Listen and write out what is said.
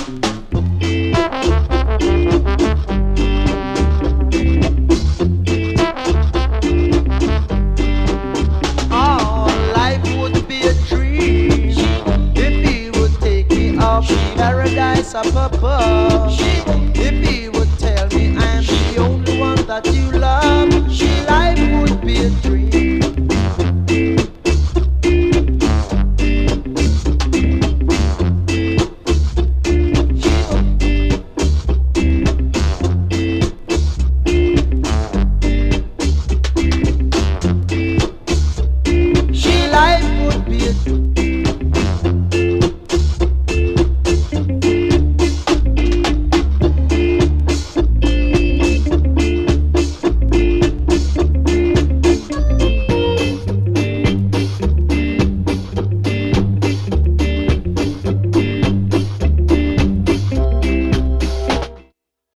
Oh, life would be a dream if he would take me up paradise up above. If he would tell me I'm the only one that you love, life would be a dream.